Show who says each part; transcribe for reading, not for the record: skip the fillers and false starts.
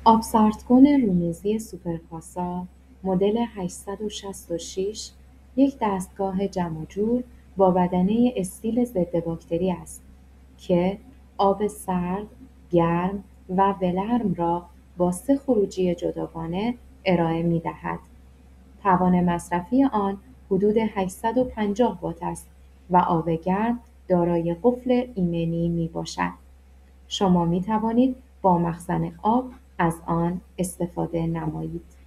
Speaker 1: آبسردکن رومیزی سوپرکاسا مدل ۸۶۶ یک دستگاه جمع و جور با بدنه استیل ضدباکتری است که آب سرد، گرم و ولرم را با ۳ خروجی جداگانه ارائه می‌دهد. توان مصرفی آن حدود ۸۵۰ وات است و آب گرم دارای قفل ایمنی میباشد. شما می‌توانید با مخزن آب از آن استفاده نمایید.